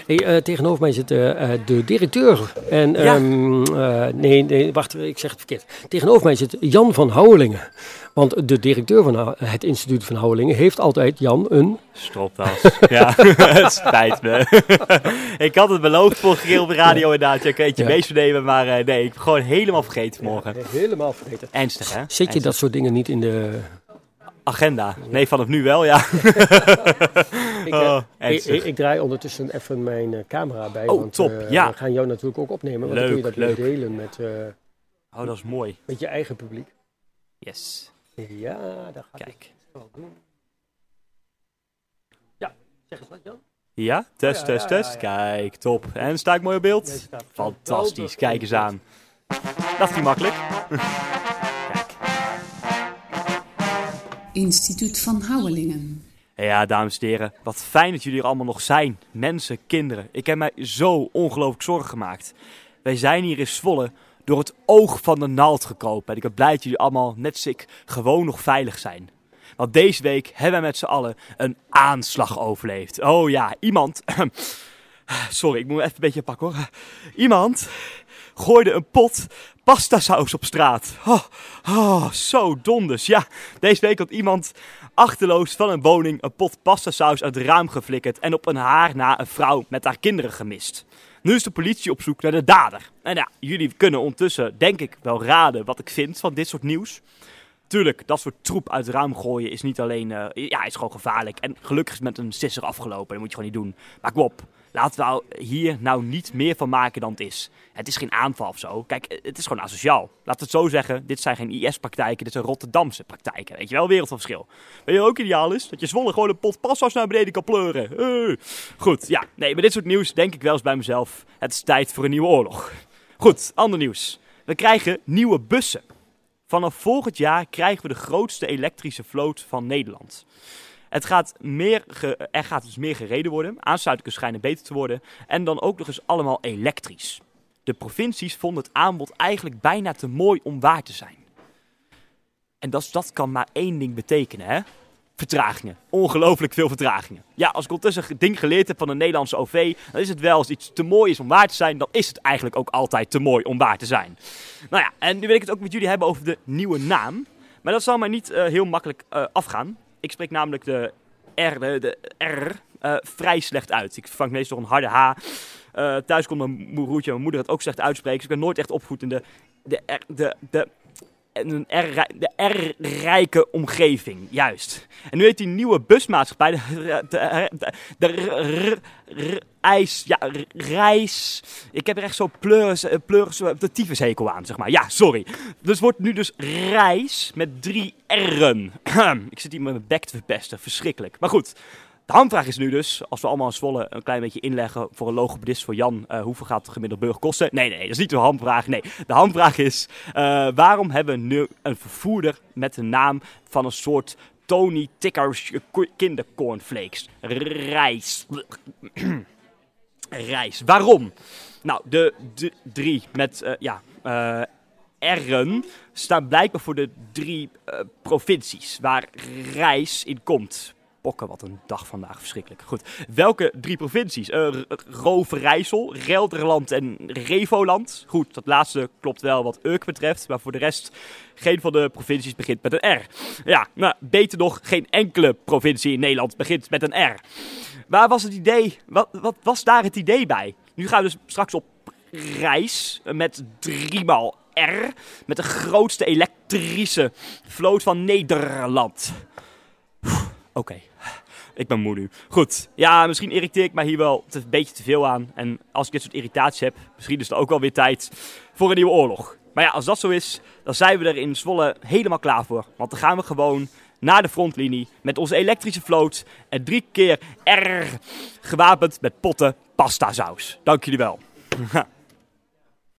Hey, tegenover mij zit de directeur. En, nee, wacht, ik zeg het verkeerd. Tegenover mij zit Jan van Houwelingen. Want de directeur van het instituut van Houwelingen heeft altijd Jan een... Stropdas. Ja, het spijt me. Ik had het beloofd vorige keer op de radio inderdaad. Je kan eentje meesternemen, maar nee, ik heb gewoon helemaal vergeten morgen. Helemaal vergeten. Ernstig, hè? Zet je dat soort dingen niet in de... agenda? Nee, vanaf nu wel, ja. Ik draai ondertussen even mijn camera bij. Oh, want, top, ja. We gaan jou natuurlijk ook opnemen. Want dan kun je dat weer delen met... oh, dat is mooi. Met je eigen publiek. Yes. Ja, dat ga Kijk. ik wel doen. Ja, zeg eens wat, Jan. Ja, test. Kijk, top. En sta ik mooi op beeld? Fantastisch, kijk eens aan. Dat ging makkelijk. Kijk. Instituut van Houwelingen. Ja, dames en heren, wat fijn dat jullie er allemaal nog zijn. Mensen, kinderen. Ik heb mij zo ongelooflijk zorgen gemaakt. Wij zijn hier in Zwolle door het oog van de naald gekropen. En ik ben blij dat jullie allemaal, net als ik, gewoon nog veilig zijn. Want deze week hebben wij met z'n allen een aanslag overleefd. Oh ja, iemand... Sorry, ik moet even een beetje pakken hoor. Iemand gooide een pot pastasaus op straat. Zo donders. Ja, deze week had iemand achterloos van een woning een pot pastasaus uit het raam geflikkerd en op een haar na een vrouw met haar kinderen gemist. Nu is de politie op zoek naar de dader. En ja, jullie kunnen ondertussen denk ik wel raden wat ik vind van dit soort nieuws. Tuurlijk, dat soort troep uit het raam gooien is niet alleen, is gewoon gevaarlijk. En gelukkig is het met een sisser afgelopen, dat moet je gewoon niet doen. Maar kom op, laten we hier nou niet meer van maken dan het is. Het is geen aanval of zo. Kijk, het is gewoon asociaal. Laten we het zo zeggen, dit zijn geen IS-praktijken, dit zijn Rotterdamse praktijken. Weet je wel, wereld van verschil. Weet je wat ook ideaal is? Dat je Zwolle gewoon een pot passa's naar beneden kan pleuren. Goed, ja, nee, maar dit soort nieuws denk ik wel eens bij mezelf. Het is tijd voor een nieuwe oorlog. Goed, ander nieuws. We krijgen nieuwe bussen. Vanaf volgend jaar krijgen we de grootste elektrische vloot van Nederland. Er gaat dus meer gereden worden, aansluitingen schijnen beter te worden en dan ook nog eens allemaal elektrisch. De provincies vonden het aanbod eigenlijk bijna te mooi om waar te zijn. En dat kan maar één ding betekenen, hè? Vertragingen. Ongelooflijk veel vertragingen. Ja, als ik ondertussen een ding geleerd heb van een Nederlandse OV, dan is het wel als iets te mooi is om waar te zijn, dan is het eigenlijk ook altijd te mooi om waar te zijn. Nou ja, en nu wil ik het ook met jullie hebben over de nieuwe naam. Maar dat zal mij niet heel makkelijk afgaan. Ik spreek namelijk de R vrij slecht uit. Ik vang meestal een harde H. Thuis komt mijn moeder het ook slecht uitspreken. Dus ik ben nooit echt opgevoed in de R-rijke omgeving, juist. En nu heet die nieuwe busmaatschappij Reis. Ik heb er echt zo pleuris de tyfushekel aan, zeg maar. Ja, sorry. Dus wordt nu dus Reis met 3 R'en. Ik zit hier met mijn bek te verpesten, verschrikkelijk. Maar goed. De hamvraag is nu dus, als we allemaal in Zwolle een klein beetje inleggen voor een logopedist voor Jan, hoeveel gaat de gemiddelde burger kosten? Nee, dat is niet de hamvraag. Nee, de hamvraag is, waarom hebben we nu een vervoerder met de naam van een soort Tony Tickers kindercornflakes? Reis. Waarom? Nou, de 3 met, R'en staan blijkbaar voor de 3 provincies waar Reis in komt. Pokken, wat een dag vandaag, verschrikkelijk. Goed, welke 3 provincies? Roverijssel, Gelderland en Revoland. Goed, dat laatste klopt wel wat Urk betreft, maar voor de rest, geen van de provincies begint met een R. Ja, nou, beter nog, geen enkele provincie in Nederland begint met een R. Waar was het idee? Wat was daar het idee bij? Nu gaan we dus straks op reis met 3 maal R, met de grootste elektrische vloot van Nederland. Oké, ik ben moe nu. Goed, ja, misschien irriteer ik mij hier wel een beetje te veel aan. En als ik dit soort irritaties heb, misschien is het ook wel weer tijd voor een nieuwe oorlog. Maar ja, als dat zo is, dan zijn we er in Zwolle helemaal klaar voor. Want dan gaan we gewoon naar de frontlinie met onze elektrische vloot en 3 keer R gewapend met potten pastasaus. Dank jullie wel.